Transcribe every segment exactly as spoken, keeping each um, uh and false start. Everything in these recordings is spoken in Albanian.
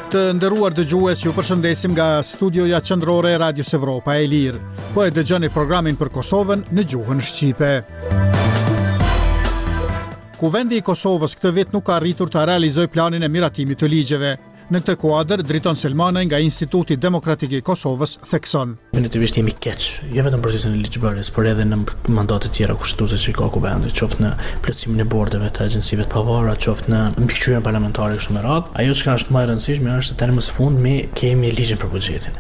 Të nderuar dëgjues, ju përshëndesim nga studioja qendrore e Radios Evropa e Lirë. Po e dëgjoni programin për Kosovën në gjuhën shqipe. Kuvendi i Kosovës këtë vit nuk ka arritur të realizojë planin e miratimit të ligjeve. Në këtë kuadër, Driton Selmanaj nga Instituti Demokratik i Kosovës thekson. Definitivisht jemi keq, jo vetëm procesin e ligjbërjes, por edhe në mandate të tjera kushtetuese që ka kuvendi, qoftë në plotësimin e bordeve të agjencive të pavarura, qoftë në mbikëqyrjen parlamentare kështu me radhë. Ajo që është më e rëndësishme është se tani më së fundmi kemi ligjin për buxhetin.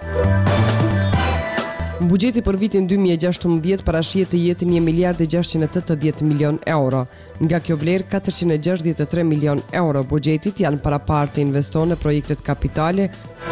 Buxheti për vitin dy mijë e gjashtëmbëdhjetë parashihet të jetë një miliard e gjashtëqind e tetëdhjetë milion euro. Nga kjo vlerë, katërqind e gjashtëdhjetë e tre milion euro buxhetit janë paraparë të investohen në projektet kapitale.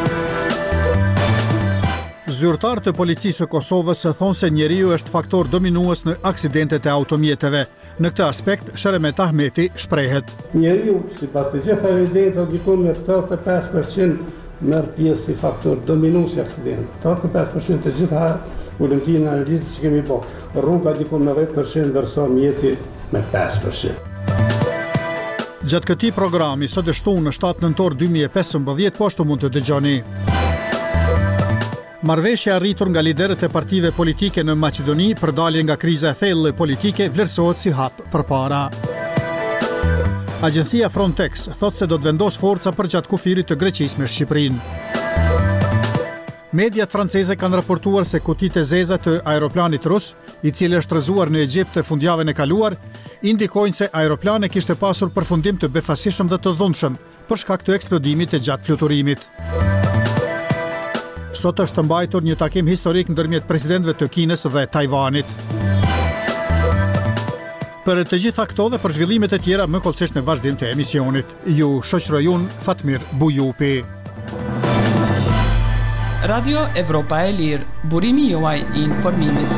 Zyrtarët e policisë së Kosovës thonë se njeriu është faktor dominues në aksidentet e automjeteve. Në këtë aspekt, Sheremet Ahmeti shprehet. Njeriu, sipas të gjitha evidentave, dikon me tetëdhjetë e pesë përqind merr pjesë si faktor dominues i aksidentit. tetëdhjetë e pesë përqind të gjitha ulëmtinë e analizës që kemi bërë. Rruga dikon me dhjetë përqind ndërsa mjeti me pesë përqind. Gjatë këtij programi, sot e shtunë në shtatë nëntor dy mijë e pesëmbëdhjetë, po ashtu mund të dëgjoni. Marrëveshja arritur nga liderët e partive politike në Maqedoni për dalje nga kriza e thellë politike vlerësohet si hap përpara. Agjencia Frontex thot se do të vendos forca për gjatë kufirit të Greqisë me Shqipërinë. Mediat franceze kanë raportuar se kutitë e zeza të aeroplanit rus, i cili është rrëzuar në Egjipt të fundjavën e kaluar, indikojnë se aeroplani kishte pasur përfundim të befasishëm dhe të dhunshëm për shkak të eksplodimit të gjatë fluturimit. Sot është mbajtur një takim historik ndërmjet presidentëve të Kinës dhe Tajvanit. Për të gjitha këto dhe për zhvillimet e tjera më kollësisht në vazhdim të emisionit. Ju shoqëroj unë Fatmir Bujupi. Radio Evropa e Lirë, burimi juaj i informimit.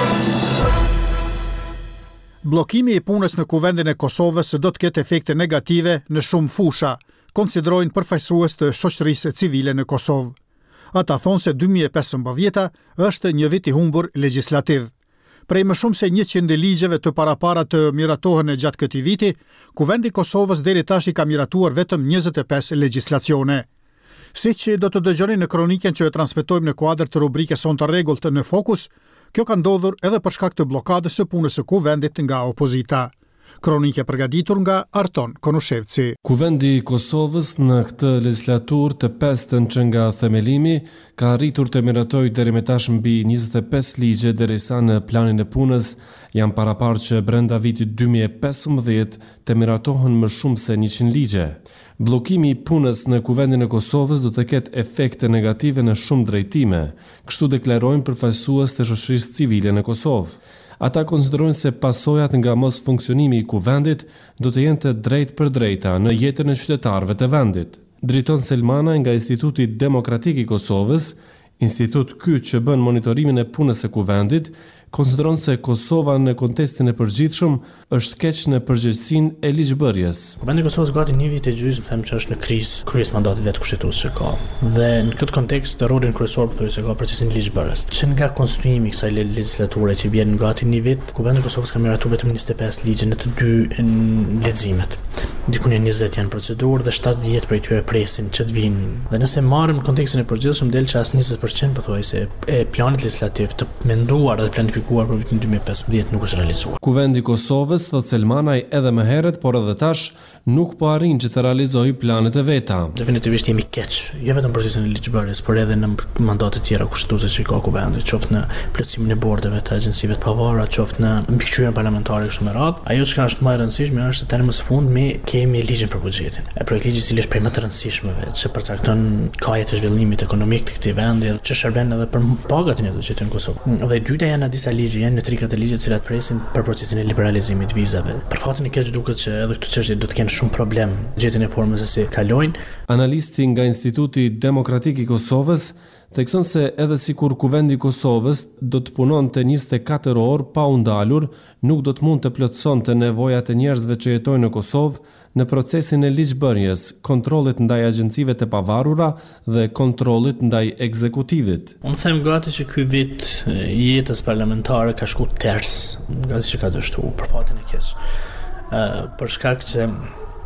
Bllokimi i punës në kuvendin e Kosovës do të ketë efekte negative në shumë fusha, konsiderojnë përfaqësues të shoqërisë civile në Kosovë. Ata thonë se dy mijë e pesëmbëdhjetë është një vit i humbur legjislativ. Prej më shumë se njëqind ligjeve të parapara të miratohen e gjatë këtij viti, Kuvendi i Kosovës deri tash i ka miratuar vetëm njëzet e pesë legjislacione. Siç do të dëgjoni në kroniken që e transmetojmë në kuadër të rubrikës Son të rregullt në Fokus, kjo ka ndodhur edhe për shkak të bllokadës së punës së kuvendit nga opozita. Kronike përgatitur nga Arton Konushevci. Kuvendi i Kosovës në këtë legjislaturë të pestën që nga themelimi ka arritur të miratojë deri më tash mbi njëzet e pesë ligje, derisa në planin e punës janë paraparë që brenda vitit dy mijë e pesëmbëdhjetë të miratohen më shumë se njëqind ligje. Bllokimi i punës në Kuvendin e Kosovës do të ketë efekte negative në shumë drejtime, kështu deklarojnë përfaqësues të shoqërisë civile në Kosovë. Ata konsiderojnë se pasojat nga mos funksionimi i kuvendit do të jenë të drejtë për drejta në jetën e qytetarëve të vendit. Driton Selmanaj nga Instituti Demokratik i Kosovës, institut ky që bën monitorimin e punës së kuvendit, konsideron se Kosova në kontekstin e përgjithshëm është keq në përgjegjësinë e ligjbërjes. Kuvendi i Kosovës gati një vit e gjysmë them që është në krizë, kryes mandatit vetë kushtetues që ka. Dhe në këtë kontekst rolin kryesor po se ka procesin e ligjbërjes. Që nga konstituimi i kësaj legjislature që vjen gati një vit, Kuvendi i Kosovës ka miratuar vetëm njëzet e pesë ligje në të dy leximet. Dikun e njëzet janë procedurë dhe shtatëdhjetë prej tyre presin që të vinë. Dhe nëse marrim kontekstin e përgjithshëm del që as njëzet përqind pothuajse e planit legjislativ të menduar dhe planifikuar për vitin dy mijë e pesëmbëdhjetë nuk është realizuar. Kuvendi i Kosovës, thot Selmanaj, edhe më herët, por edhe tash nuk po arrin që të realizojë planet e veta. Definitivisht jemi keq, jo vetëm procesin e ligjbërjes, por edhe në mandate të tjera kushtetuese që ka kuvendi, qoftë në plotësimin e bordeve të agjencive të pavarura, qoftë në mbikëqyrjen parlamentare kështu me radhë. Ajo që është më e rëndësishme është se tani më së fundmi kemi ligjin për buxhetin. E projekt ligji i cili është prej më të rëndësishmeve, që përcakton kajet e zhvillimit ekonomik të këtij vendi, që shërben edhe për pagat e të në Kosovë. Dhe e dyta janë disa ligje, janë në trikat e ligjet të cilat presin për procesin e liberalizimit vizave. Për fatin e keq duket që edhe këto çështje do të kenë shumë problem gjetjen e formës se si kalojnë. Analisti nga Instituti Demokratik i Kosovës thekson se edhe sikur Kuvendi i Kosovës do të punonte njëzet e katër orë pa u ndalur, nuk do të mund të plotësonte nevojat e njerëzve që jetojnë në Kosovë në procesin e ligjbërjes, kontrollit ndaj agjencive të pavarura dhe kontrollit ndaj ekzekutivit. Unë them gati që ky vit i jetës parlamentare ka shku ters, gati që ka dështuar për fatin e keq. Uh, për shkak që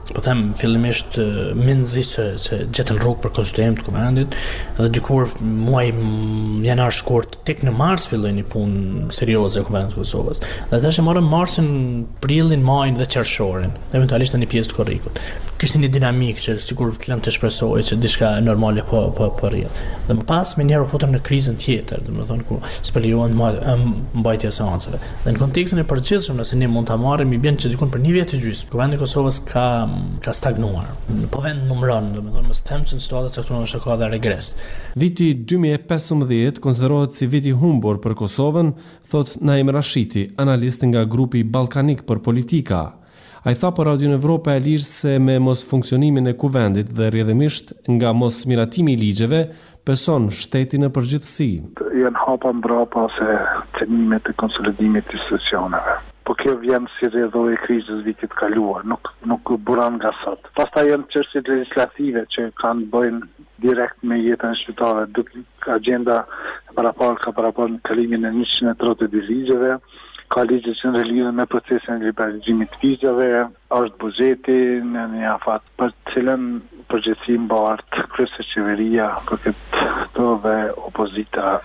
po them fillimisht Minzi që, që gjetën rrugë për konstituim të kuvendit dhe dikur muaj janar shkurt tek në mars filloi një punë serioze e kuvendit të Kosovës. Dhe tash e morën marsin, prillin, majin dhe qershorin, eventualisht në një pjesë të korrikut. Kishte një dinamikë që sikur të lënë të shpresojë që diçka normale po po po rrjedh. Dhe më pas me njëherë u futëm në krizën tjetër, domethënë ku spelejuan mbajtja e seancave. Dhe në kontekstin e përgjithshëm, nëse ne mund ta marrim, i bën që dikun për një vjet e gjysmë, kuvendi i Kosovës ka ka stagnuar. Po vend numëron, domethënë mos them se situata e caktuar është ka dhe regres. Viti dy mijë e pesëmbëdhjetë konsiderohet si viti humbur për Kosovën, thot Naim Rashiti, analist nga grupi Ballkanik për politika. Ai tha për Radio Evropa e Lirë se me mos funksionimin e kuvendit dhe rrjedhimisht nga mos miratimi i ligjeve, pëson shteti në përgjithësi. Janë hapa mbrapa ose cënimet e konsolidimit të institucioneve. Po kjo vjen si rrjedhoj e krizës vitit kaluar, nuk nuk buron nga sot. Pastaj janë çështjet legislative që kanë bëjnë direkt me jetën e qytetarëve, duke agenda parapar ka parapar kalimin e njëqind e tridhjetë e dy ligjeve, ka ligje që lidhen me procesin e liberalizimit të vizave, është buxheti në një afat për të cilën përgjithësi mbart kryesisht qeveria, për këtë dhe opozita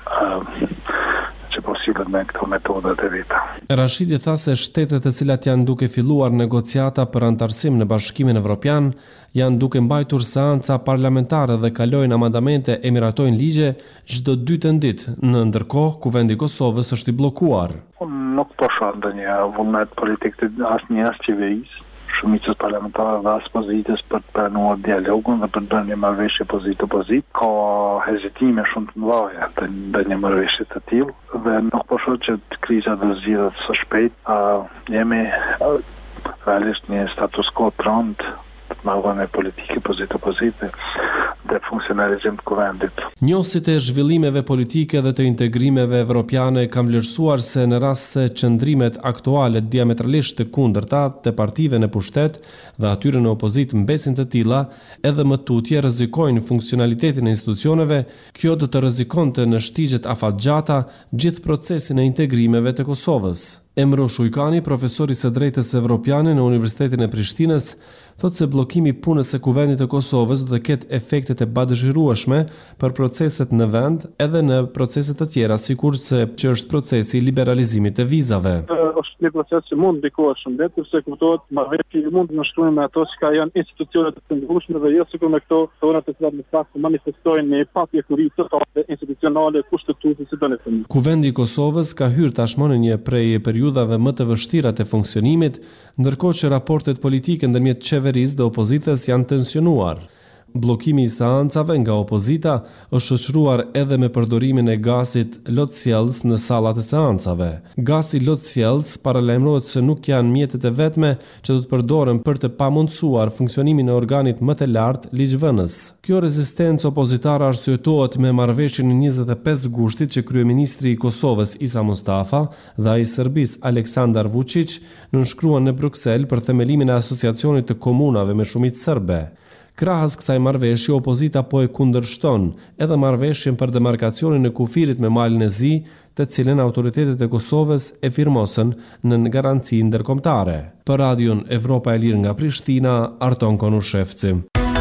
që po sillen me këto metodat e veta. Rashidi tha se shtetet e cilat janë duke filluar negociata për antarësim në Bashkimin Evropian janë duke mbajtur seanca parlamentare dhe kalojnë amandamente e miratojnë ligje çdo dytë ditë, në ndërkohë kuvendi i Kosovës është i bllokuar. Nuk po shoh ndonjë vullnet politik të asnjë as qeverisë, shumicës parlamentare dhe as pozitës për të pranuar dialogun dhe për të bërë një marrëveshje pozit-opozit. Ka hezitime shumë të mëdha të ndonjë marrëveshje të tillë dhe nuk po shoh që kriza do zgjidhet së shpejt. Uh, jemi uh, realisht një status quo të rënd të marrëdhënie politike pozit-opozite dhe funksionalizim të kuvendit. Njohësit e zhvillimeve politike dhe të integrimeve evropiane kanë vlerësuar se në rast se qëndrimet aktuale diametralisht të kundërta të partive në pushtet dhe atyre në opozit mbesin të tilla, edhe më tutje rrezikojnë funksionalitetin e institucioneve, kjo do të rrezikonte në shtigjet afatgjata gjithë procesin e integrimeve të Kosovës. Emro Shujkani, profesori së drejtës evropiane në Universitetin e Prishtinës, thotë se bllokimi i punës së kuvendit të Kosovës do të ketë efektet e padëshirueshme për proceset në vend edhe në proceset të tjera, sikurse që është procesi i liberalizimit të vizave. Është një proces që mund ndikohet shumë lehtë, sepse kuptohet marrëveshje mund të nështrojnë me ato që janë institucionet të ndryshme dhe jo sikur me këto thona të cilat në fakt manifestojnë një papjekuri totale institucionale kushtetuese si do të thënë. Kuvendi i Kosovës ka hyrë tashmë në një prej periudhave më të vështira të funksionimit, ndërkohë që raportet politike ndërmjet qeverisë dhe opozitës janë tensionuar. Bllokimi i seancave nga opozita është shoqëruar edhe me përdorimin e gasit lotsjellës në sallat e seancave. Gasi lotsjellës paralajmërohet se nuk janë mjetet e vetme që do të përdoren për të pamundsuar funksionimin e organit më të lartë ligjvënës. Kjo rezistencë opozitare arsyetohet me marrëveshjen e njëzet e pesë gushtit që kryeministri i Kosovës Isa Mustafa dhe ai i Serbisë Aleksandar Vučić nënshkruan në Bruksel për themelimin e asociacionit të komunave me shumicë serbe. Krahas kësaj marrëveshje, opozita po e kundërshton edhe marrëveshjen për demarkacionin e kufirit me malin e Zi, të cilën autoritetet e Kosovës e firmosën në garanci ndërkombëtare. Për Radion Evropa e Lirë nga Prishtina, Arton Konushevci.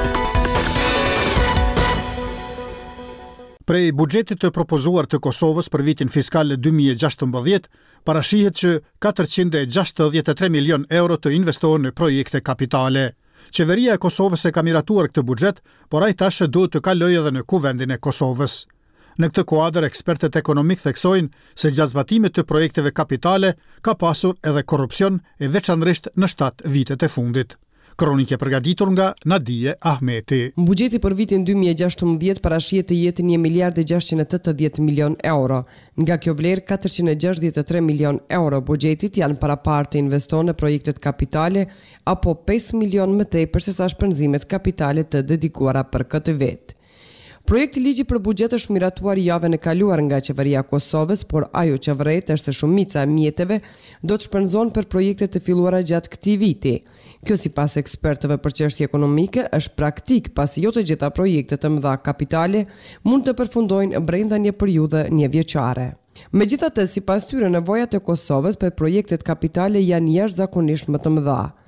Prej buxhetit të propozuar të Kosovës për vitin fiskal dy mijë e gjashtëmbëdhjetë, parashihet që katërqind e gjashtëdhjetë e tre milion euro të investohen në projekte kapitale. Qeveria e Kosovës e ka miratuar këtë buxhet, por ai tashë duhet të kalojë edhe në kuvendin e Kosovës. Në këtë kuadër, ekspertët ekonomik theksojnë se gjatë zbatimit të projekteve kapitale ka pasur edhe korrupsion, e veçanërisht në shtatë vitet e fundit. Kronikë e përgatitur nga Nadije Ahmeti. Buxheti për vitin dy mijë e gjashtëmbëdhjetë parashihet të jetë një miliard e gjashtëqind e tetëdhjetë milion euro. Nga kjo vlerë, katërqind e gjashtëdhjetë e tre milion euro buxhetit janë para parë të investohen në projektet kapitale apo pesë milion më tepër se sa shpenzimet kapitale të dedikuara për këtë vit. Projekti ligji për buxhet është miratuar javën e kaluar nga qeveria e Kosovës, por ajo që vret është se shumica e mjeteve do të shpenzohen për projekte të filluara gjatë këtij viti. Kjo sipas ekspertëve për çështje ekonomike është praktik, pasi jo të gjitha projektet e mëdha kapitale mund të përfundojnë brenda një periudhe njëvjeçare. Megjithatë, sipas tyre, nevojat e Kosovës për projektet kapitale janë jashtëzakonisht më të mëdha.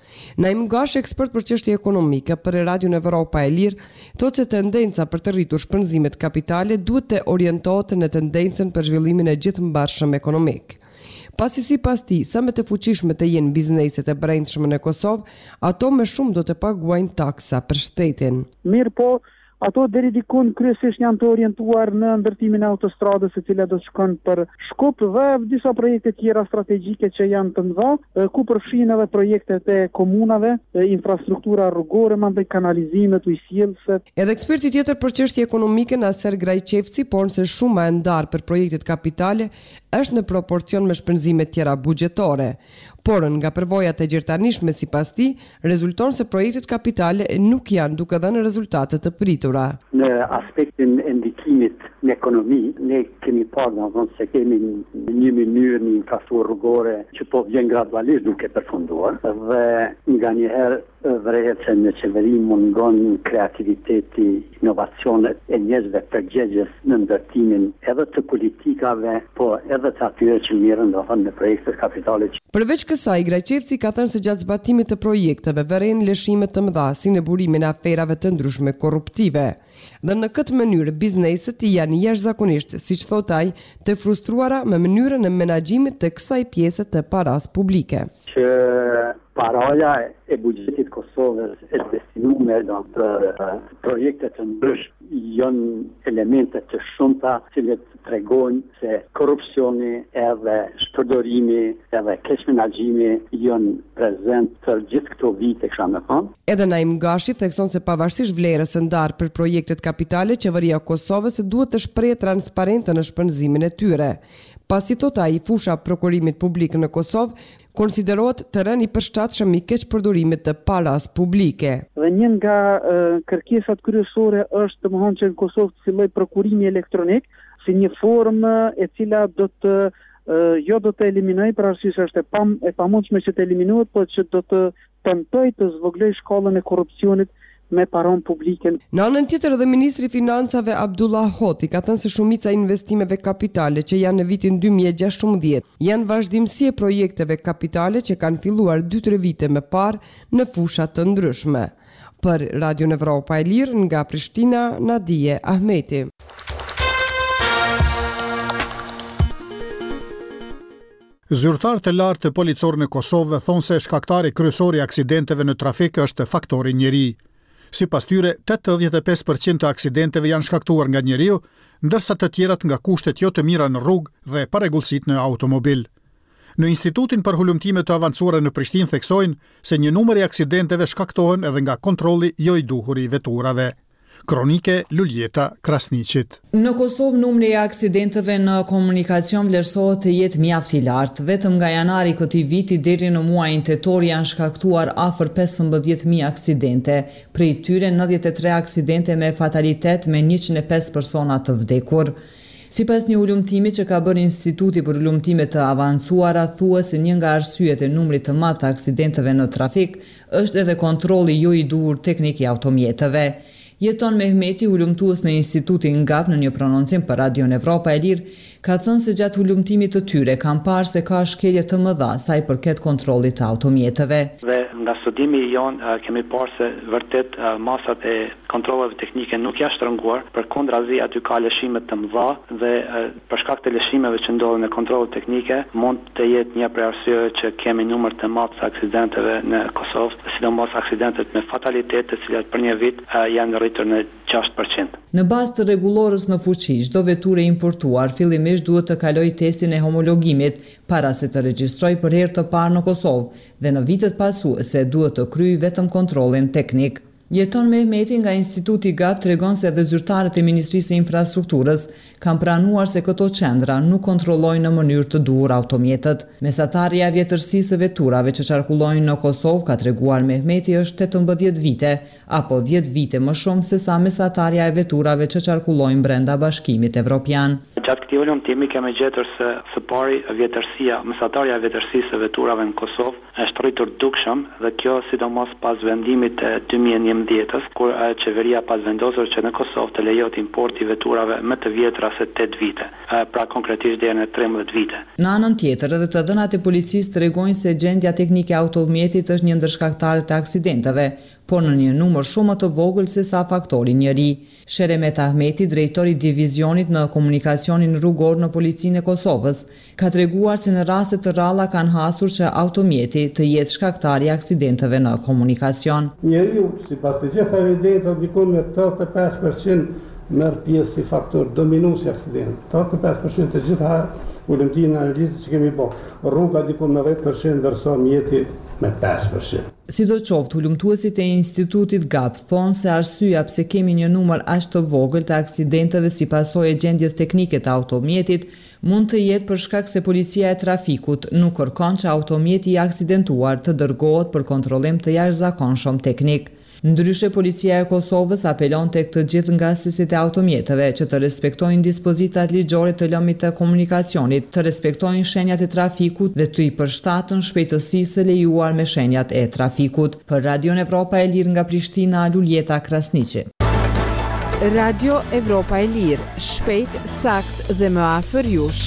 Naim Gash, ekspert për çështje ekonomike për Radion Evropa e Lirë, thotë se tendenca për të rritur shpenzimet kapitale duhet të orientohet në tendencën për zhvillimin e gjithëmbarshëm ekonomik. Pasi sipas tij, sa më të fuqishme të jenë bizneset e brendshme në Kosovë, ato më shumë do të paguajnë taksa për shtetin. Mirë po, ato deri dikun kryesisht janë të orientuar në ndërtimin e autostradës e cila do të shkon për Shkup dhe disa projekte tjera strategjike që janë të mëdha, ku përfshin edhe projektet e komunave, infrastruktura rrugore, mandej kanalizimet, ujësjellëse. Edhe eksperti tjetër për çështje ekonomike Naser Grajçevci por se shuma e ndarë për projektet kapitale është në proporcion me shpenzimet tjera buxhetore. Por nga përvojat e gjertanishme sipas tij, rezulton se projektet kapitale nuk janë duke dhënë rezultate të pritura. Në aspektin e ndikimit në ekonomi, ne kemi parë domethënë se kemi një mënyrë një infrastrukturë rrugore që po vjen gradualisht duke përfunduar dhe nganjëherë vërehet se në qeveri mungon kreativiteti, inovacionet e njerëzve përgjegjës në ndërtimin edhe të politikave, po edhe të atyre që mirën domethënë në projekte kapitale. Përveç kësaj, Grajçevci ka thënë se gjatë zbatimit të projekteve vëren lëshime të mëdha si në burimin e aferave të ndryshme korruptive. Dhe në këtë mënyrë bizneset janë jashtëzakonisht, siç thot ai, të frustruara me mënyrën e menaxhimit të kësaj pjese të paras publike. Që paraja e buxhetit Kosovës e destinuar për projekte të ndryshme janë elemente të shumta që tregojnë se korrupsioni edhe shpërdorimi edhe keq menaxhimi janë prezent për gjithë këto vite kësha me thonë. Edhe Naim Gashi thekson se pavarësisht vlerës së ndarë për projektet kapitale, qeveria e Kosovës duhet të shprehë transparente në shpenzimin e tyre. Pasi thot ai, fusha prokurimit publik në Kosovë konsiderohet terren i përshtatshëm i keq përdorimit të paras publike. Dhe një nga uh, kërkesat kryesore është domethënë që në Kosovë të fillojë prokurimi elektronik si një formë e cila do të uh, jo do të eliminojë për arsye se është e pam e pamundshme që të eliminohet, por që do të tentojë të zvoglojë shkallën e korrupsionit me paron publike. Në anën tjetër edhe Ministri i Financave Abdullah Hoti ka thënë se shumica e investimeve kapitale që janë në vitin dy mijë e gjashtëmbëdhjetë janë vazhdimsi e projekteve kapitale që kanë filluar dy tre vite më parë në fusha të ndryshme. Për Radion Evropa e Lirë nga Prishtina, Nadije Ahmeti. Zyrtarët e lartë të policorë në Kosovë thonë se shkaktari kryesor i aksidenteve në trafik është faktori njeri. Sipas tyre, tetëdhjetë e pesë përqind të aksidenteve janë shkaktuar nga njeriu, ndërsa të tjerat nga kushtet jo të mira në rrugë dhe paregullësitë në automobil. Në Institutin për Hulumtime të Avancuara në Prishtinë theksojnë se një numër i aksidenteve shkaktohen edhe nga kontrolli jo i duhur i veturave. Kronike Luljeta Krasniqit. Në Kosovë numri i aksidenteve në komunikacion vlerësohet të jetë mjaft i lartë. Vetëm nga janari këtij viti deri në muajin tetor janë shkaktuar afër pesëmbëdhjetë mijë aksidente, prej tyre nëntëdhjetë e tre aksidente me fatalitet me njëqind e pesë persona të vdekur. Sipas një ulumtimi që ka bërë Instituti për Ulumtime të Avancuara, thuhet se një nga arsyet e numrit të madh të aksidenteve në trafik është edhe kontrolli jo i duhur teknik i automjeteve. Jeton Mehmeti, ulumtues në Institutin Ngap, në një prononcim për Radion Evropa e Lirë, ka thënë se gjatë ulumtimit të tyre kanë parë se ka shkelje të mëdha sa i përket kontrollit të automjeteve. Dhe nga studimi jonë kemi parë se vërtet masat e kontrolleve teknike nuk janë shtrënguar, përkundrazi aty ka lëshime të mëdha dhe për shkak të lëshimeve që ndodhen në kontrollet teknike mund të jetë një prej arsyeve që kemi numër të madh të aksidenteve në Kosovë, sidomos aksidentet me fatalitet, të cilat për një vit janë rritur në gjashtë përqind. Në bazë të rregullorës në fuqi, çdo veturë importuar fillimisht duhet të kalojë testin e homologimit para se të regjistrojë për herë të parë në Kosovë dhe në vitet pasuese duhet të kryejë vetëm kontrollin teknik. Jeton Mehmeti nga Instituti Gat tregon se edhe zyrtarët e Ministrisë së Infrastrukturës kanë pranuar se këto qendra nuk kontrollojnë në mënyrë të duhur automjetët. Mesatarja e vjetërsisë së veturave që qarkullojnë në Kosovë, ka treguar Mehmeti, është tetëmbëdhjetë vite, apo dhjetë vite më shumë se sa mesatarja e veturave që qarkullojnë brenda Bashkimit Evropian. Gjatë këtij ulumtimi kemi gjetur se së pari vjetërsia, mesatarja e vjetërsisë së veturave në Kosovë është rritur dukshëm dhe kjo sidomos pas vendimit të dy mijë e nëntëmbëdhjetës, kur uh, qeveria pas vendosur që në Kosovë të lejot importi veturave më të vjetra se tetë vite, uh, pra konkretisht deri në trembëdhjetë vite. Në anën tjetër, edhe të dhënat e policisë tregojnë se gjendja teknike e automjetit është një ndër shkaktarët e aksidenteve, por në një numër shumë të vogël se sa faktori njëri. Sheremet Ahmeti, drejtori i divizionit në komunikacionin rrugor në Policinë e Kosovës, ka treguar se në raste të rralla kanë hasur që automjeti të jetë shkaktari i aksidenteve në komunikacion. Njeriu, sipas të gjitha evidentave, dikon me tetëdhjetë e pesë përqind merr pjesë si faktor dominues i aksidentit. tetëdhjetë e pesë përqind të gjitha ulëmtinë e analizës që kemi bërë. Rruga dikon me dhjetë përqind ndërsa mjeti me pesë përqind. Sidoqoftë, hulumtuesit e Institutit G A P thonë se arsyeja pse kemi një numër aq të vogël të aksidenteve si pasojë e gjendjes teknike të automjetit mund të jetë për shkak se policia e trafikut nuk kërkon që automjeti i aksidentuar të dërgohet për kontrollim të jashtëzakonshëm teknik. Ndryshe, policia e Kosovës apelon tek të gjithë ngasësit e automjeteve që të respektojnë dispozitat ligjore të lëmit të komunikacionit, të respektojnë shenjat e trafikut dhe të i përshtatën shpejtësisë së lejuar me shenjat e trafikut. Për Radio Evropa e Lirë nga Prishtina, Luljeta Krasniqi. Radio Evropa e Lirë, shpejt, sakt dhe më afër jush.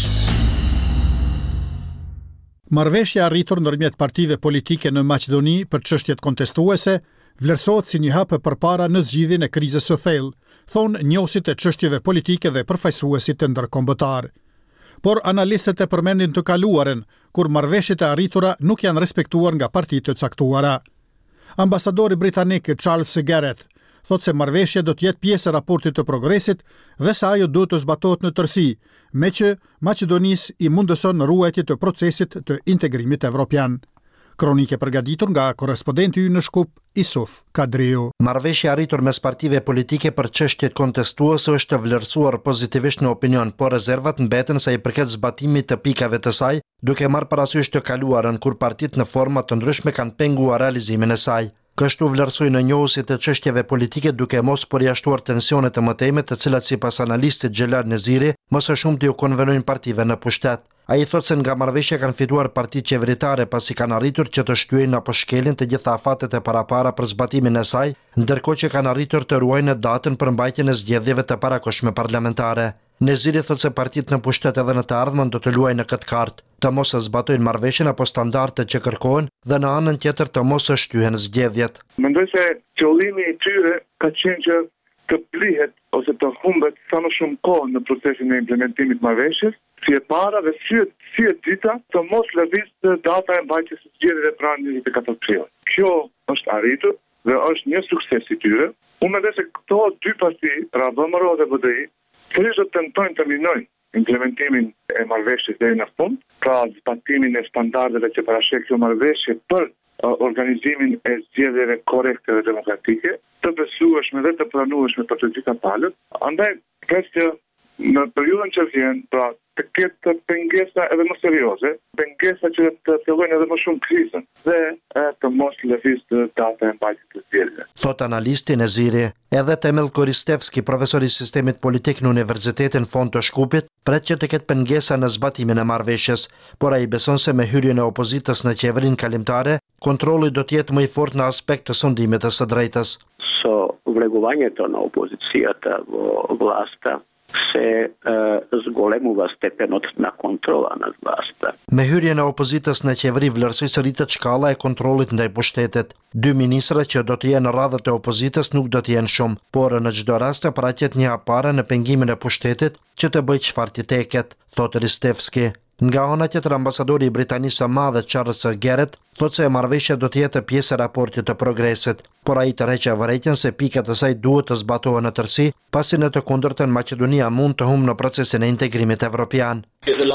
Marrëveshja arritur ndërmjet partive politike në Maqedoni për çështjet kontestuese vlerësohet si një hap përpara në zgjidhjen e krizës së thellë, thonë njohësit e çështjeve politike dhe përfaqësuesit të ndërkombëtar. Por analistët e përmendin të kaluaren, kur marrëveshjet e arritura nuk janë respektuar nga partitë të caktuara. Ambasadori britanik Charles Gareth thotë se marrëveshja do të jetë pjesë e raportit të progresit dhe se ajo duhet të zbatohet në tërësi, me që Maqedonisë i mundëson ruajtje të procesit të integrimit evropian. Kronike përgatitur nga korrespondenti ynë në Shkup, Isuf Kadriu. Marrëveshja arritur mes partive politike për çështjet kontestuese është vlerësuar pozitivisht në opinion, por rezervat mbeten sa i përket zbatimit të pikave të saj, duke marrë parasysh të kaluarën kur partitë në forma të ndryshme kanë penguar realizimin e saj. Kështu vlerësoi në njohësit të çështjeve politike duke mos përjashtuar tensione të mëtejme të cilat sipas analistit Xhelal Neziri më së shumti u konvenojnë partive në pushtet. Ai thotë se nga marrëveshja kanë fituar partitë qeveritare pasi kanë arritur që të shtyejnë apo shkelin të gjitha afatet e parapara për zbatimin e saj, ndërkohë që kanë arritur të ruajnë datën për mbajtjen e zgjedhjeve të parakohshme parlamentare. Neziri thotë se partitë në pushtet edhe në të ardhmen do të luajnë në këtë kartë, të mos e zbatojnë marrëveshjen apo standardet që kërkohen dhe në anën tjetër të mos e shtyhen zgjedhjet. Mendoj se qëllimi i tyre ka qenë që të plihet ose të humbet sa më shumë kohë në procesin e implementimit të marrëveshjes, si e para dhe si e, si e dyta të mos lëvizë data e mbajtjes së zgjedhjeve pranë njëzet e katërt prill. Kjo është arritur dhe është një sukses i tyre. Unë mendoj se këto dy parti, pra V M R dhe B D I, sërish do të tentojnë të minojnë implementimin e marrëveshjes deri në fund, pra zbatimin e standardeve që parashek kjo marrëveshje për uh, organizimin e zgjedhjeve korrekte dhe demokratike, të besueshme dhe të pranueshme për të gjitha palët. Andaj, pres që në periudhën që vjen, pra të ketë pengesa edhe më serioze, pengesa që të fillojnë edhe më shumë krizën dhe e, të mos lëvizë data e mbajtjes së zgjedhjeve. Thot analisti Neziri, edhe Temel Koristevski, profesor i sistemit politik në Universitetin Fond të Shkupit, pret që të ketë pengesa në zbatimin e marrëveshjes, por ai beson se me hyrjen e opozitës në qeverinë kalimtare, kontrolli do të jetë më i fortë në aspekt të sondimit të së drejtës. So vregovanjето на опозицията во власта se uh, zgolemува степенот на контрола над власта. Me hyrjen e opozitës në qeveri vlerësoi se rritet shkalla e kontrollit ndaj pushtetit. Dy ministra që do të jenë në radhët e opozitës nuk do të jenë shumë, por në çdo rast paraqet një hapare në pengimin e pushtetit që të bëjë çfarë t'i teket, thotë Ristevski. Nga ana tjetër, ambasadori i Britanisë së Madhe Charles Garrett thotë se marrëveshja do të jetë pjesë e raportit të progresit, por ai tërheqë vërejtjen se pikat e saj duhet të zbatohen në tërësi, pasi në të kundërtën Maqedonia mund të humbë në procesin e integrimit evropian.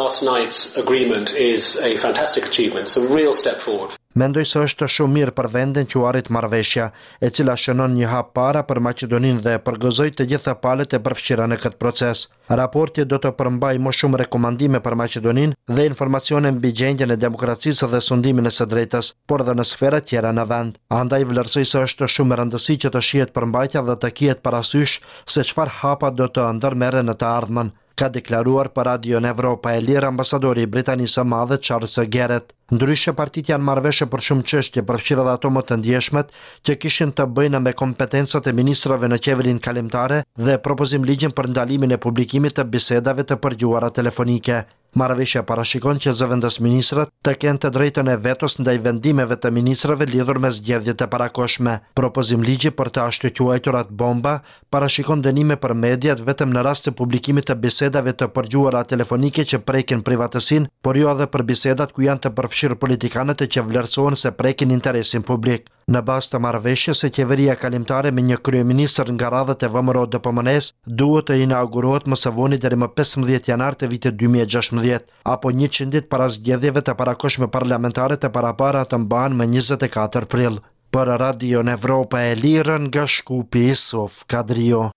Mendoj se është shumë mirë për vendin që u arrit marrëveshja, e cila shënon një hap para për Maqedoninë dhe përgëzoi të gjitha palët e përfshira në këtë proces. Raporti do të përmbajë më shumë rekomandime për Maqedoninë dhe informacione mbi gjendjen e demokracisë dhe sundimin e së drejtës, por dhe në sfera tjera në vend. Andaj vlerësoj se është shumë e rëndësishme që të shihet përmbajtja dhe të kihet parasysh se çfarë hapa do të ndërmerren në të ardhmen. ka deklaruar për Radio Evropa e Lirë ambasadori i Britanisë së Madhe Charles Garrett. Ndryshe partitë janë marrëveshje për shumë çështje, përfshirë edhe ato më të ndjeshmet që kishin të bëjnë me kompetencat e ministrave në qeverinë kalimtare dhe propozim ligjin për ndalimin e publikimit të bisedave të përgjuara telefonike. Marrëveshja parashikon që zëvendës ministrat të kenë të drejtën e vetos ndaj vendimeve të ministrave lidhur me zgjedhjet e parakoshme. Propozim ligji për të ashtu quajturat bomba parashikon dënime për mediat vetëm në rast të publikimit të bisedave të përgjuara telefonike që prekin privatësinë, por jo edhe për bisedat ku janë të përfshirë politikanët e që vlerësohen se prekin interesin publik. Në bazë të marrëveshjes së qeveria kalimtare me një kryeministër nga radhët e V M R O D P M N-s duhet të inaugurohet më së voni deri më pesëmbëdhjetë janar të vitit dy mijë e gjashtëmbëdhjetë, apo njëqind ditë para zgjedhjeve të parakoshme parlamentare të parapara të mbahen më njëzet e katër prill. Për Radio Evropa e Lirë nga Shkupi, Sof Kadrio.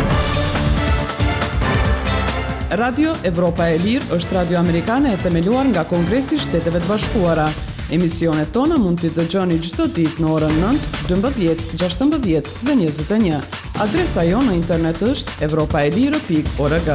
Radio Evropa e Lirë është radio amerikane e themeluar nga Kongresi i Shteteve të Bashkuara. Emisionet tona mund t'i dëgjoni çdo ditë në orën nëntë, dymbëdhjetë, gjashtëmbëdhjetë dhe njëzet e një. Adresa jo në internet është evropaelire pikë org.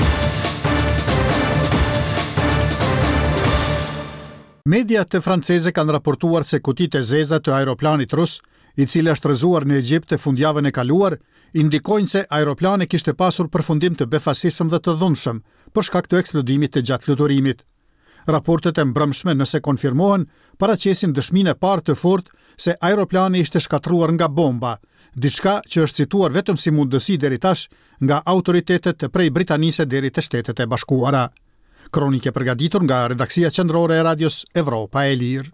Mediat e franceze kanë raportuar se kutitë e zeza të aeroplanit rus, i cili është rrëzuar në Egjipt të fundjavën e kaluar, indikojnë se aeroplani kishte pasur përfundim të befasishëm dhe të dhunshëm për shkak të eksplodimit të gjatë fluturimit. Raportet e mbrëmshme, nëse konfirmohen, paraqesin dëshminë e parë të fortë se aeroplani ishte shkatruar nga bomba, diçka që është cituar vetëm si mundësi deri tash nga autoritetet të prej Britanisë deri te Shtetet e Bashkuara. Kronike përgatitur nga redaksia qendrore e radios Evropa e Lirë.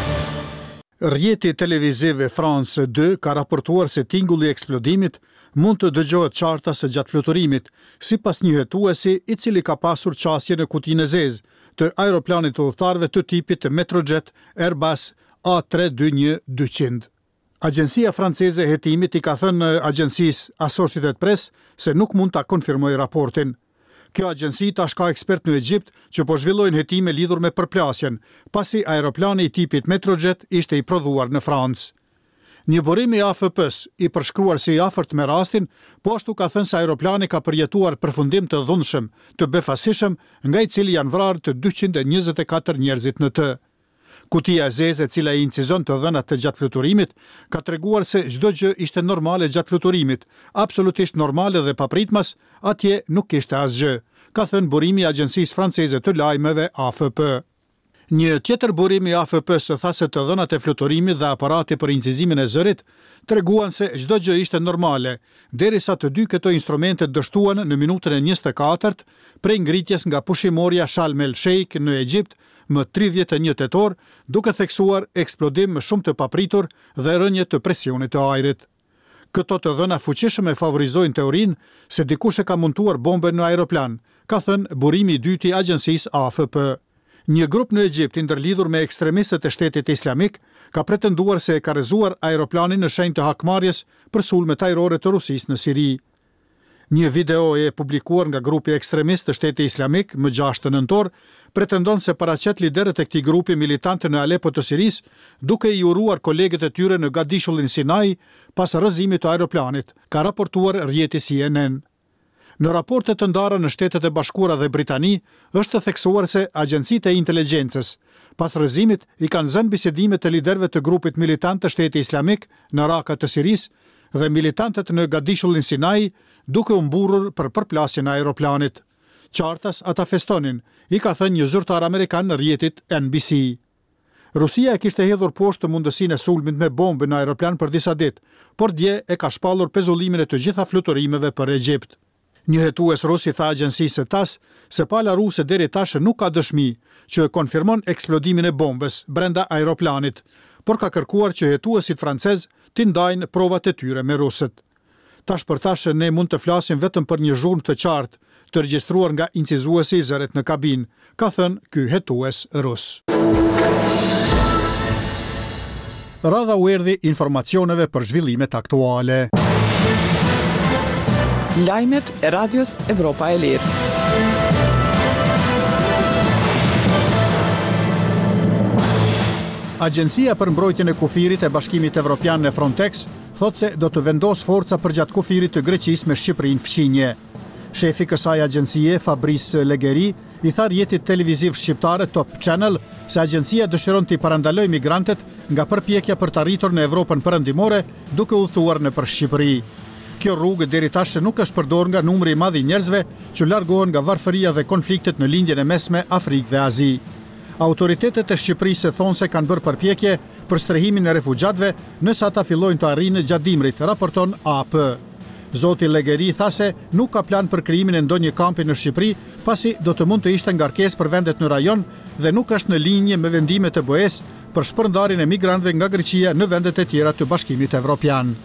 Rjeti televiziv France dy ka raportuar se tingulli i eksplodimit mund të dëgjohet qartas së gjatë fluturimit, sipas një hetuesi i cili ka pasur qasje në kutinë e zezë të aeroplanit të udhëtarëve të tipit të Metrojet Airbus A tre dy një dyqind. Agjencia franceze e hetimit i ka thënë agjencisë Associated Press se nuk mund ta konfirmojë raportin. Kjo agjenci tash ka ekspert në Egjipt që po zhvillojnë hetime lidhur me përplasjen, pasi aeroplani i tipit Metrojet ishte i prodhuar në Francë. Një burim i A F P-s i përshkruar si i afërt me rastin, po ashtu ka thënë se aeroplani ka përjetuar përfundim të dhunshëm, të befasishëm, nga i cili janë vrarë të dyqind e njëzet e katër njerëzit në të. Kutia e zezë, e cila i incizon të dhënat të gjatë fluturimit, ka treguar se çdo gjë ishte normale gjatë fluturimit, absolutisht normale dhe papritmas, atje nuk kishte asgjë, ka thënë burimi i agjencisë franceze të lajmeve A F P. Një tjetër burim i A F P-s tha se të dhënat e fluturimit dhe aparati për incizimin e zërit treguan se çdo gjë ishte normale, derisa të dy këto instrumente dështuan në minutën e njëzet e katërt prej ngritjes nga pushimorja Sharm el Sheikh në Egjipt më tridhjetë e një tetor, duke theksuar eksplodim më shumë të papritur dhe rënje të presionit të ajrit. Këto të dhëna fuqishëm e favorizojnë teorinë se dikush e ka montuar bombën në aeroplan, ka thënë burimi i dytë i agjencisë A F P. Një grup në Egjipt i ndërlidhur me ekstremistët e Shtetit Islamik ka pretenduar se e ka rrezuar aeroplanin në shenjë të hakmarrjes për sulmet ajrore të Rusisë në Siri. Një video e publikuar nga grupi ekstremist të Shtetit Islamik më gjashtë nëntor pretendon se paraqet liderët e këtij grupi militant në Alepo të Sirisë, duke i uruar kolegët e tyre në Gadishullin Sinai pas rrëzimit të aeroplanit, ka raportuar rrjeti C N N. Në raportet të ndara në Shtetet e Bashkuara dhe Britani, është theksuar se agjencitë e inteligjencës pas rrëzimit i kanë zënë bisedime të liderëve të grupit militant të Shtetit Islamik në Raqqa të Sirisë dhe militantët në Gadishullin Sinai, duke u mburrur për përplasjen e aeroplanit. Qartas ata festonin, i ka thënë një zyrtar amerikan në rrjetit N B C. Rusia e kishte hedhur poshtë mundësinë e sulmit me bombë në aeroplan për disa ditë, por dje e ka shpallur pezullimin e të gjitha fluturimeve për Egjipt. Një hetues rus i tha agjencisë T A S se pala ruse deri tash nuk ka dëshmi që konfirmon eksplodimin e bombës brenda aeroplanit, por ka kërkuar që hetuesit francez t'i ndajnë provat e tyre me rusët. Tash për tash ne mund të flasim vetëm për një zhurmë të qartë të regjistruar nga incizuesi i zërit në kabinë, ka thënë ky hetues rus. Radha u erdhi informacioneve për zhvillimet aktuale. Lajmet e radios Evropa e Lirë. Agjencia për mbrojtjen e kufirit e Bashkimit Evropian në Frontex thotë se do të vendos forca përgjatë kufirit të Greqisë me Shqipërinë fqinje. Shefi kësaj agjencie, Fabrice Legheri, i tha rjetit televiziv shqiptare Top Channel se agjencia dëshiron t'i parandaloj migrantet nga përpjekja për të arritur në Evropën perëndimore duke udhëtuar nëpër Shqipëri. Kjo rrugë deri tash nuk është përdorur nga numri i madh i njerëzve që largohen nga varfëria dhe konfliktet në lindjen e mesme Afrikë dhe Azi. Autoritetet e Shqipërisë thonë se kanë bërë përpjekje për strehimin e refugjatëve nëse ata fillojnë të arrijnë gjatë dimrit, raporton A P. Zoti Legheri tha se nuk ka plan për krijimin e ndonjë kampi në Shqipëri, pasi do të mund të ishte ngarkesë për vendet në rajon dhe nuk është në linje me vendimet e B E S për shpërndarjen e migrantëve nga Greqia në vendet e tjera të Bashkimit Evropian.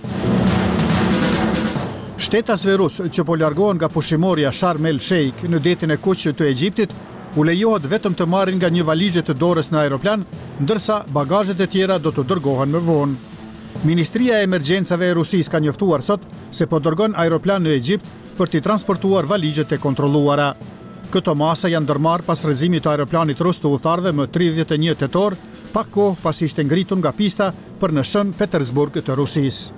Shtetasve rus që po largohen nga pushimorja Sharm el Sheikh në detin e Kuq të Egjiptit u lejohet vetëm të marrin nga një valizhe të dorës në aeroplan, ndërsa bagazhet e tjera do të dërgohen më vonë. Ministria e Emergjencave e Rusisë ka njoftuar sot se po dërgon aeroplan në Egjipt për t'i transportuar valizhet e kontrolluara. Këto masa janë ndërmarrë pas rrëzimit të aeroplanit rus të udhëtarëve më tridhjetë e një tetor, pak kohë pasi ishte ngritur nga pista për në Shën Petersburg të Rusisë.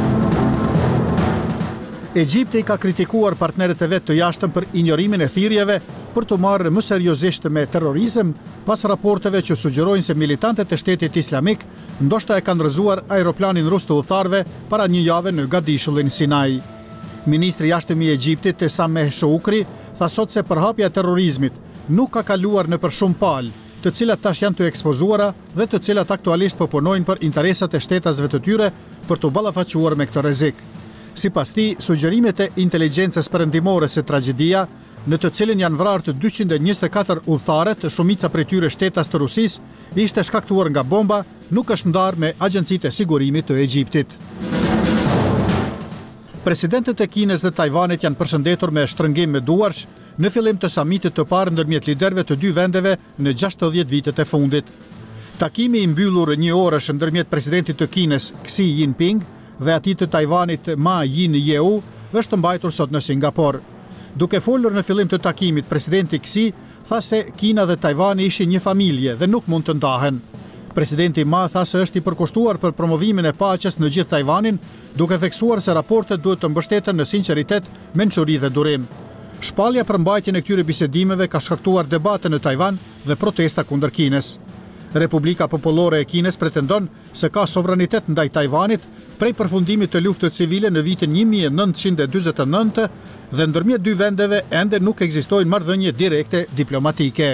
Egjipti ka kritikuar partnerët e vet të jashtëm për injorimin e thirrjeve për të marrë më seriozisht me terrorizëm pas raporteve që sugjerojnë se militantët e Shtetit Islamik ndoshta e kanë rrëzuar aeroplanin rus të udhëtarëve para një jave në Gadishullin Sinai. Ministri i jashtëm i Egjiptit Sameh Shoukry tha sot se përhapja e terrorizmit nuk ka kaluar nëpër shumë palë, të cilat tash janë të ekspozuara dhe të cilat aktualisht po punojnë për interesat e shtetasve të tyre për të ballafaquar me këtë rrezik. Sipas tij, sugjerimet e inteligjencës perëndimore se tragjedia, në të cilën janë vrarë të dyqind e njëzet e katër udhëtarët, shumica prej tyre shtetas të Rusisë, ishte shkaktuar nga bomba, nuk është ndarë me agjencitë e sigurimit të Egjiptit. Presidentët e Kinës dhe Tajvanit janë përshëndetur me shtrëngim me duarsh në fillim të samitit të parë ndërmjet liderëve të dy vendeve në gjashtëdhjetë vitet e fundit. Takimi i mbyllur një orësh ndërmjet presidentit të Kinës Xi Jinping dhe atij të Tajvanit Ma Ying-jeou është mbajtur sot në Singapur. Duke folur në fillim të takimit, presidenti Xi tha se Kina dhe Tajvani ishin një familje dhe nuk mund të ndahen. Presidenti Ma tha se është i përkushtuar për promovimin e paqes në gjithë Tajvanin, duke theksuar se raportet duhet të mbështeten në sinqeritet, mençuri dhe durim. Shpallja për mbajtjen e këtyre bisedimeve ka shkaktuar debate në Tajvan dhe protesta kundër Kinës. Republika Popullore e Kinës pretendon se ka sovranitet ndaj Tajvanit prej përfundimit të luftës civile në vitin një mijë e nëntëqind e dyzet e nëntë dhe ndërmjet dy vendeve ende nuk ekzistojnë marrëdhënie direkte diplomatike.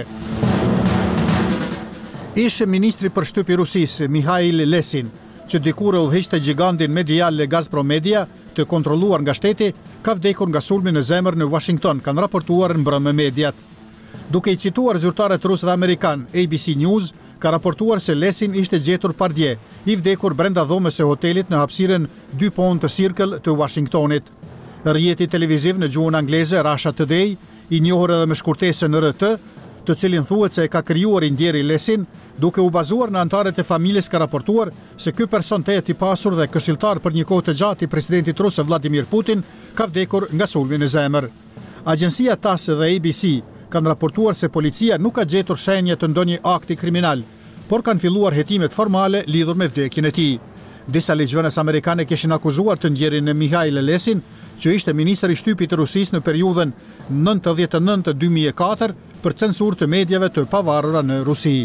Ish ministri për shtyp i Rusisë, Mikhail Lesin, që dikur e udhëhiqte gigantin medial Gazprom Media, të kontrolluar nga shteti, ka vdekur nga sulmi në zemër në Washington, kanë raportuar në mbrëmë mediat. Duke i cituar zyrtarët rusë dhe amerikan, A B C News ka raportuar se Lesin ishte gjetur pardje, i vdekur brenda dhomës së hotelit në hapësirën dy Pont Circle të Washingtonit. Rrjeti televiziv në gjuhën angleze Russia Today, i njohur edhe me shkurtesën R T, të cilin thuhet se e ka krijuar i ndjeri Lesin, duke u bazuar në anëtarët e familjes, ka raportuar se ky person tejet i pasur dhe këshilltar për një kohë të gjatë i presidentit rus Vladimir Putin ka vdekur nga sulmi në zemër. Agjencia T A S dhe A B C kanë raportuar se policia nuk ka gjetur shenje të ndonjë akti kriminal, por kanë filluar hetimet formale lidhur me vdekjen e tij. Disa ligjvënës amerikane kishin akuzuar të ndjerin e Mikhail Lesin, që ishte ministri i shtypit të Rusisë në periudhën nëntëdhjetë e nëntë dy mijë e katër për censurë të medjave të pavarura në Rusi.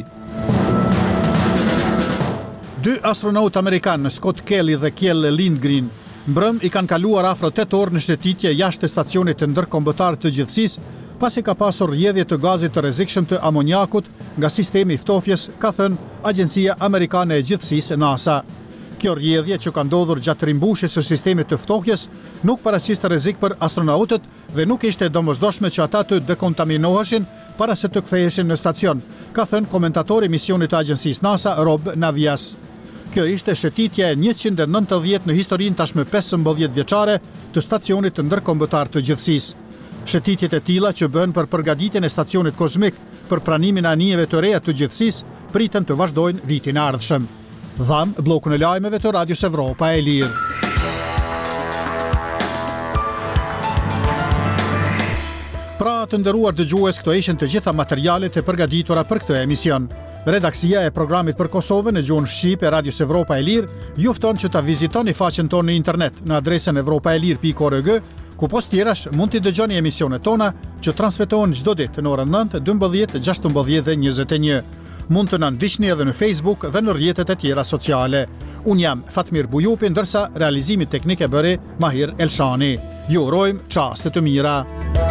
Dy astronautë amerikanë, Scott Kelly dhe Kjell Lindgren, mbrëm i kanë kaluar afro tetë orë në shëtitje jashtë stacionit të ndërkombëtar të gjithësisë, pasi ka pasur rrjedhje të gazit të rrezikshëm të amoniakut nga sistemi i ftofjes, ka thënë Agjencia Amerikane e Gjithësisë NASA. Kjo rrjedhje, që ka ndodhur gjatë rimbushjes së sistemit të ftofjes, nuk paraqiste rrezik për astronautët dhe nuk ishte domosdoshme që ata të dekontaminoheshin para se të ktheheshin në stacion, ka thënë komentatori i misionit të agjencisë NASA Rob Navias. Kjo ishte shëtitja e njëqind e nëntëdhjetë në historinë tashmë pesëmbëdhjetë vjeçare të stacionit të ndërkombëtar të gjithësisë. Shëtitjet e tilla që bën për përgatitjen e stacionit kozmik për pranimin e anijeve të reja të gjithësisë priten të vazhdojnë vitin e ardhshëm. Dham bllokun e lajmeve të Radios Evropa e Lirë. Pra, të nderuar dëgjues, këto ishin të gjitha materialet e përgatitura për këtë emision. Redaksia e programit për Kosovën në gjuhën shqip e Radios Evropa e Lirë ju fton që ta vizitoni faqen tonë në internet në adresën evropaelir pikë org, ku post tjerash mund t'i dëgjoni emisionet tona që transmetohen çdo ditë në orën nëntë, dymbëdhjetë, gjashtëmbëdhjetë dhe njëzet e një. Mund të na ndiqni edhe në Facebook dhe në rrjetet e tjera sociale. Unë jam Fatmir Bujupi, ndërsa realizimi teknik e bëri Mahir Elshani. Ju urojmë çaste të mira.